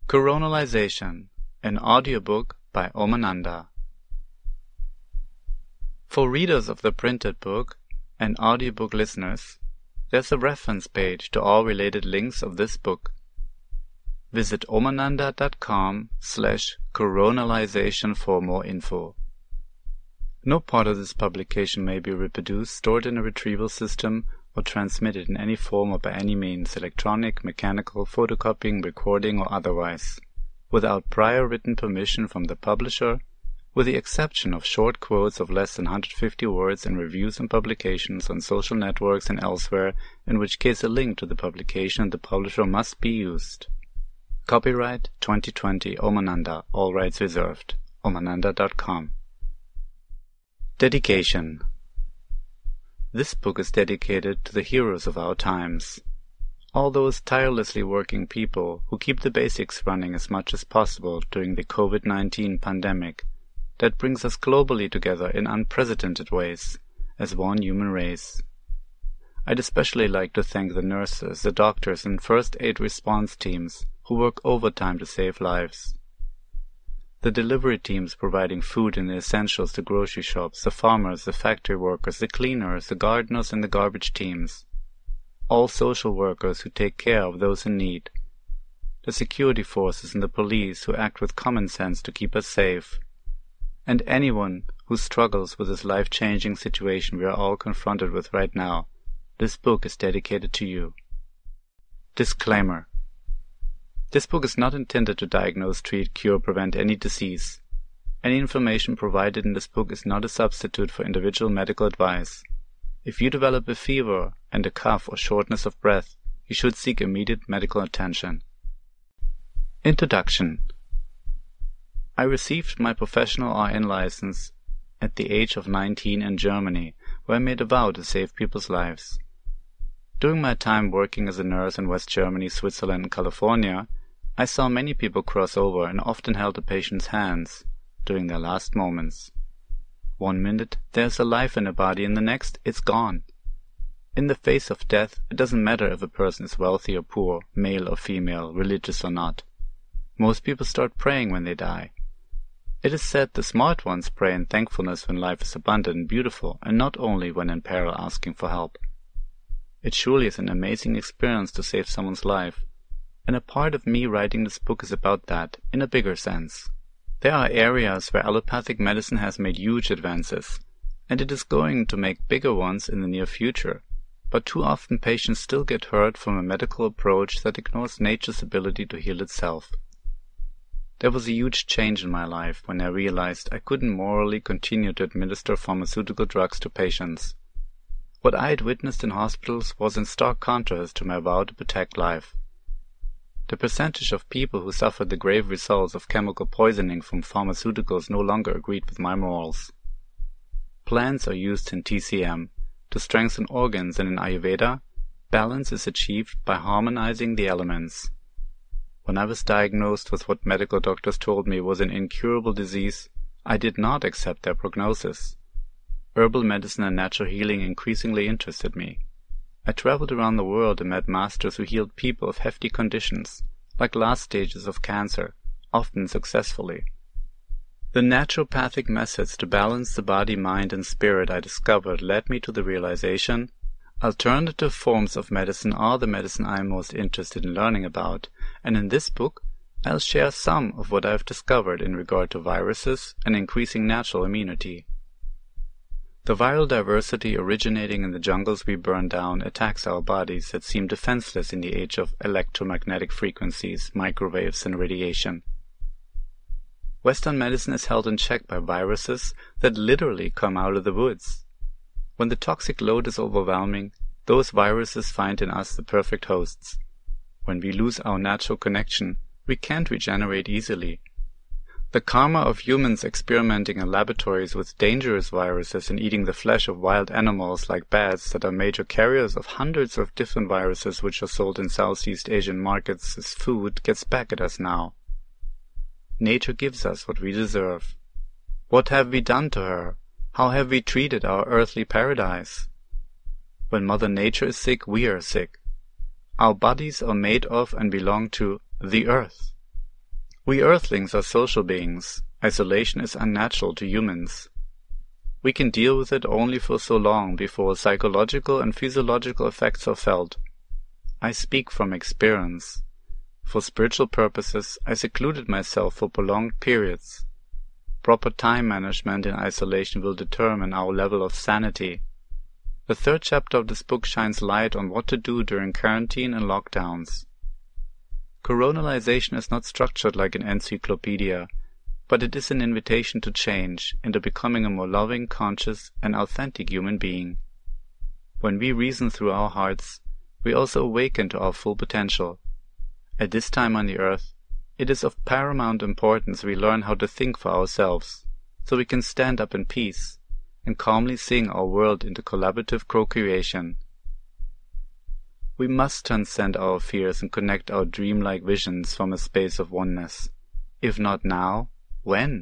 Coronalization, an audiobook by Omananda. For readers of the printed book and audiobook listeners, there's a reference page to all related links of this book. Visit omananda.com/coronalization for more info. No part of this publication may be reproduced, stored in a retrieval system, or transmitted in any form or by any means, electronic, mechanical, photocopying, recording, or otherwise, without prior written permission from the publisher, with the exception of short quotes of less than 150 words in reviews and publications on social networks and elsewhere, in which case a link to the publication and the publisher must be used. Copyright 2020 Omananda, all rights reserved. Omananda.com. Dedication. This book is dedicated to the heroes of our times. All those tirelessly working people who keep the basics running as much as possible during the COVID-19 pandemic that brings us globally together in unprecedented ways as one human race. I'd especially like to thank the nurses, the doctors, and first aid response teams who work overtime to save lives. The delivery teams providing food and the essentials to grocery shops, the farmers, the factory workers, the cleaners, the gardeners, and the garbage teams. All social workers who take care of those in need. The security forces and the police who act with common sense to keep us safe. And anyone who struggles with this life-changing situation we are all confronted with right now. This book is dedicated to you. Disclaimer. This book is not intended to diagnose, treat, cure, prevent any disease. Any information provided in this book is not a substitute for individual medical advice. If you develop a fever and a cough or shortness of breath, you should seek immediate medical attention. Introduction. I received my professional RN license at the age of 19 in Germany, where I made a vow to save people's lives. During my time working as a nurse in West Germany, Switzerland, and California, I saw many people cross over and often held a patient's hands during their last moments. 1 minute, there's a life in a body, and the next, it's gone. In the face of death, it doesn't matter if a person is wealthy or poor, male or female, religious or not. Most people start praying when they die. It is said the smart ones pray in thankfulness when life is abundant and beautiful, and not only when in peril asking for help. It surely is an amazing experience to save someone's life, and a part of me writing this book is about that, in a bigger sense. There are areas where allopathic medicine has made huge advances, and it is going to make bigger ones in the near future, but too often patients still get hurt from a medical approach that ignores nature's ability to heal itself. There was a huge change in my life when I realized I couldn't morally continue to administer pharmaceutical drugs to patients. What I had witnessed in hospitals was in stark contrast to my vow to protect life. The percentage of people who suffered the grave results of chemical poisoning from pharmaceuticals no longer agreed with my morals. Plants are used in TCM to strengthen organs, and in Ayurveda, balance is achieved by harmonizing the elements. When I was diagnosed with what medical doctors told me was an incurable disease, I did not accept their prognosis. Herbal medicine and natural healing increasingly interested me. I traveled around the world and met masters who healed people of hefty conditions, like last stages of cancer, often successfully. The naturopathic methods to balance the body, mind, and spirit I discovered led me to the realization alternative forms of medicine are the medicine I am most interested in learning about, and in this book I'll share some of what I've discovered in regard to viruses and increasing natural immunity. The viral diversity originating in the jungles we burn down attacks our bodies that seem defenseless in the age of electromagnetic frequencies, microwaves, and radiation. Western medicine is held in check by viruses that literally come out of the woods. When the toxic load is overwhelming, those viruses find in us the perfect hosts. When we lose our natural connection, we can't regenerate easily. The karma of humans experimenting in laboratories with dangerous viruses and eating the flesh of wild animals like bats that are major carriers of hundreds of different viruses which are sold in Southeast Asian markets as food gets back at us now. Nature gives us what we deserve. What have we done to her? How have we treated our earthly paradise? When Mother Nature is sick, we are sick. Our bodies are made of and belong to the earth. We Earthlings are social beings. Isolation is unnatural to humans. We can deal with it only for so long before psychological and physiological effects are felt. I speak from experience. For spiritual purposes, I secluded myself for prolonged periods. Proper time management in isolation will determine our level of sanity. The third chapter of this book shines light on what to do during quarantine and lockdowns. Coronalization is not structured like an encyclopedia, but it is an invitation to change, into becoming a more loving, conscious, and authentic human being. When we reason through our hearts, we also awaken to our full potential. At this time on the earth, it is of paramount importance we learn how to think for ourselves, so we can stand up in peace and calmly sing our world into collaborative co-creation. We must transcend our fears and connect our dreamlike visions from a space of oneness. If not now, when?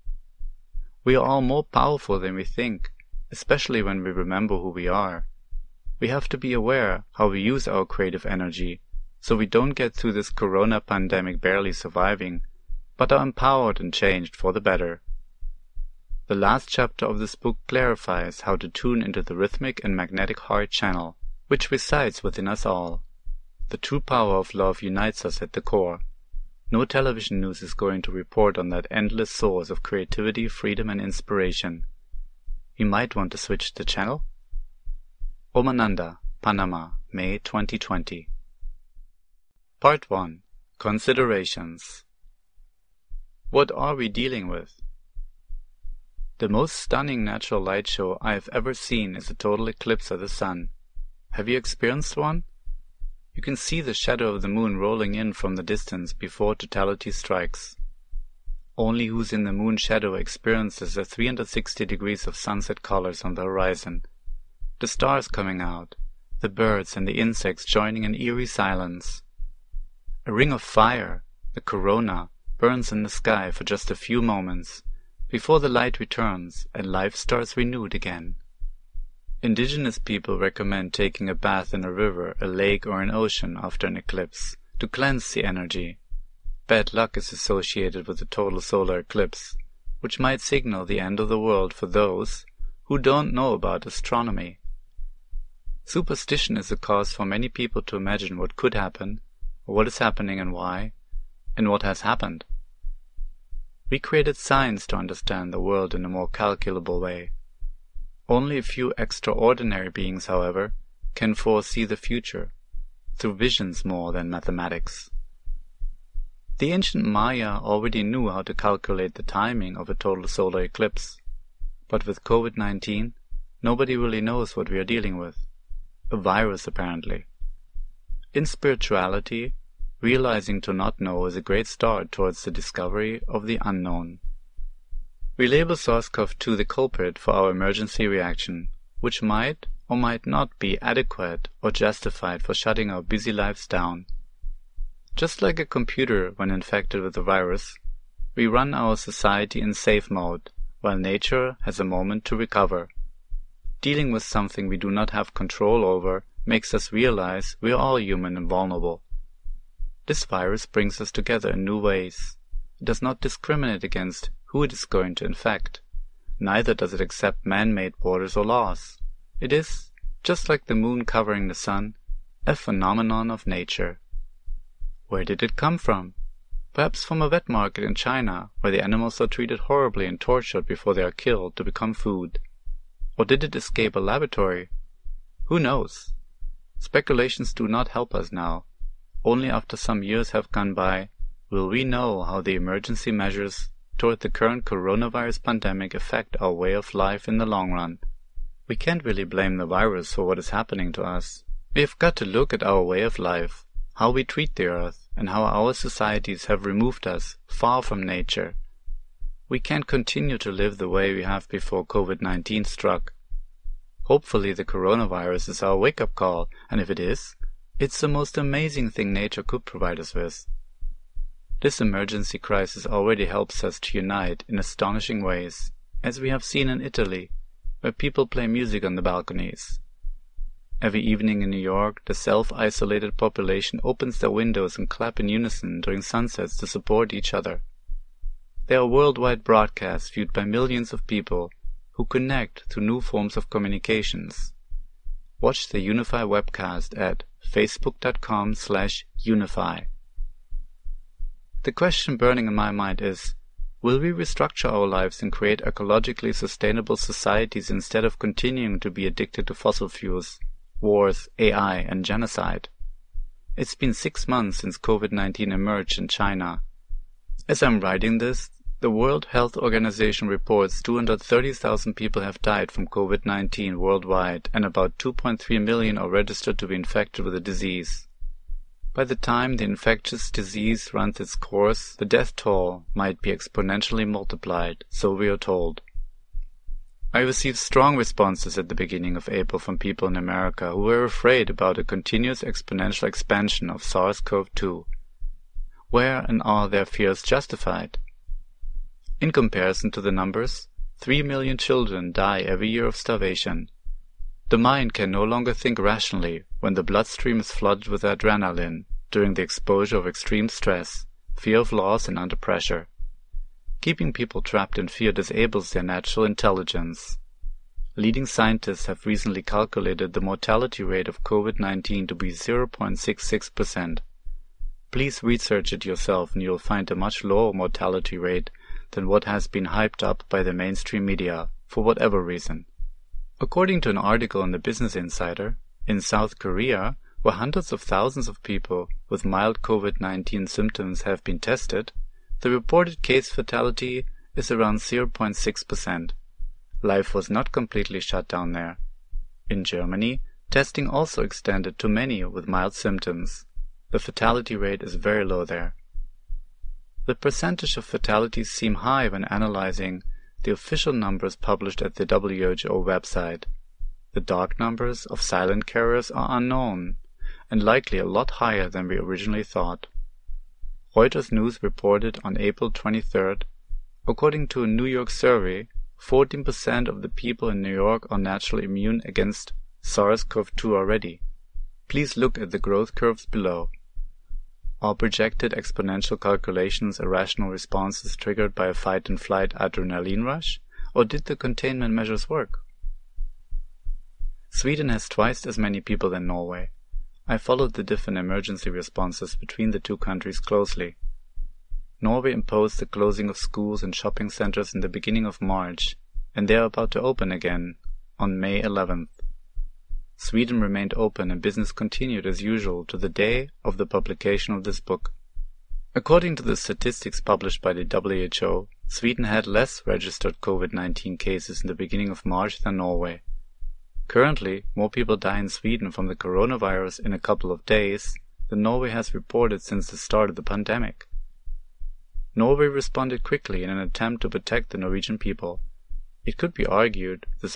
We are all more powerful than we think, especially when we remember who we are. We have to be aware how we use our creative energy, so we don't get through this corona pandemic barely surviving, but are empowered and changed for the better. The last chapter of this book clarifies how to tune into the rhythmic and magnetic heart channel, which resides within us all. The true power of love unites us at the core. No television news is going to report on that endless source of creativity, freedom, and inspiration. You might want to switch the channel. Omananda, Panama, May 2020. Part 1. Considerations. What are we dealing with? The most stunning natural light show I have ever seen is a total eclipse of the sun. Have you experienced one? You can see the shadow of the moon rolling in from the distance before totality strikes. Only who's in the moon shadow experiences the 360 degrees of sunset colors on the horizon. The stars coming out, the birds and the insects joining in eerie silence. A ring of fire, the corona, burns in the sky for just a few moments, before the light returns and life starts renewed again. Indigenous people recommend taking a bath in a river, a lake, or an ocean after an eclipse, to cleanse the energy. Bad luck is associated with a total solar eclipse, which might signal the end of the world for those who don't know about astronomy. Superstition is a cause for many people to imagine what could happen, or what is happening and why, and what has happened. We created science to understand the world in a more calculable way. Only a few extraordinary beings, however, can foresee the future, through visions more than mathematics. The ancient Maya already knew how to calculate the timing of a total solar eclipse, but with COVID-19, nobody really knows what we are dealing with. A virus, apparently. In spirituality, realizing to not know is a great start towards the discovery of the unknown. We label SARS-CoV-2 the culprit for our emergency reaction, which might or might not be adequate or justified for shutting our busy lives down. Just like a computer when infected with the virus, we run our society in safe mode, while nature has a moment to recover. Dealing with something we do not have control over makes us realize we are all human and vulnerable. This virus brings us together in new ways. It does not discriminate against who it is going to infect. Neither does it accept man-made borders or laws. It is, just like the moon covering the sun, a phenomenon of nature. Where did it come from? Perhaps from a wet market in China, where the animals are treated horribly and tortured before they are killed to become food. Or did it escape a laboratory? Who knows? Speculations do not help us now. Only after some years have gone by will we know how the emergency measures toward the current coronavirus pandemic affect our way of life in the long run. We can't really blame the virus for what is happening to us. We have got to look at our way of life, how we treat the earth, and how our societies have removed us far from nature. We can't continue to live the way we have before COVID-19 struck. Hopefully the coronavirus is our wake-up call, and if it is, it's the most amazing thing nature could provide us with. This emergency crisis already helps us to unite in astonishing ways, as we have seen in Italy, where people play music on the balconies. Every evening in New York, the self-isolated population opens their windows and clap in unison during sunsets to support each other. There are worldwide broadcasts viewed by millions of people who connect through new forms of communications. Watch the Unify webcast at facebook.com/unify. The question burning in my mind is, will we restructure our lives and create ecologically sustainable societies instead of continuing to be addicted to fossil fuels, wars, AI, and genocide? It's been 6 months since COVID-19 emerged in China. As I'm writing this, the World Health Organization reports 230,000 people have died from COVID-19 worldwide, and about 2.3 million are registered to be infected with the disease. By the time the infectious disease runs its course, the death toll might be exponentially multiplied, so we are told. I received strong responses at the beginning of April from people in America who were afraid about a continuous exponential expansion of SARS-CoV-2. Where and are their fears justified? In comparison to the numbers, 3 million children die every year of starvation. The mind can no longer think rationally when the bloodstream is flooded with adrenaline during the exposure of extreme stress, fear of loss, and under pressure. Keeping people trapped in fear disables their natural intelligence. Leading scientists have recently calculated the mortality rate of COVID-19 to be 0.66%. Please research it yourself and you'll find a much lower mortality rate than what has been hyped up by the mainstream media, for whatever reason. According to an article in the Business Insider, in South Korea, where hundreds of thousands of people with mild COVID-19 symptoms have been tested, the reported case fatality is around 0.6%. Life was not completely shut down there. In Germany, testing also extended to many with mild symptoms. The fatality rate is very low there. The percentage of fatalities seem high when analyzing the official numbers published at the WHO website. The dark numbers of silent carriers are unknown, and likely a lot higher than we originally thought. Reuters News reported on April 23rd, according to a New York survey, 14% of the people in New York are naturally immune against SARS-CoV-2 already. Please look at the growth curves below. Are projected exponential calculations irrational responses triggered by a fight-and-flight adrenaline rush, or did the containment measures work? Sweden has twice as many people than Norway. I followed the different emergency responses between the two countries closely. Norway imposed the closing of schools and shopping centers in the beginning of March, and they are about to open again on May 11th. Sweden remained open and business continued as usual to the day of the publication of this book. According to the statistics published by the WHO, Sweden had less registered COVID-19 cases in the beginning of March than Norway. Currently, more people die in Sweden from the coronavirus in a couple of days than Norway has reported since the start of the pandemic. Norway responded quickly in an attempt to protect the Norwegian people. It could be argued this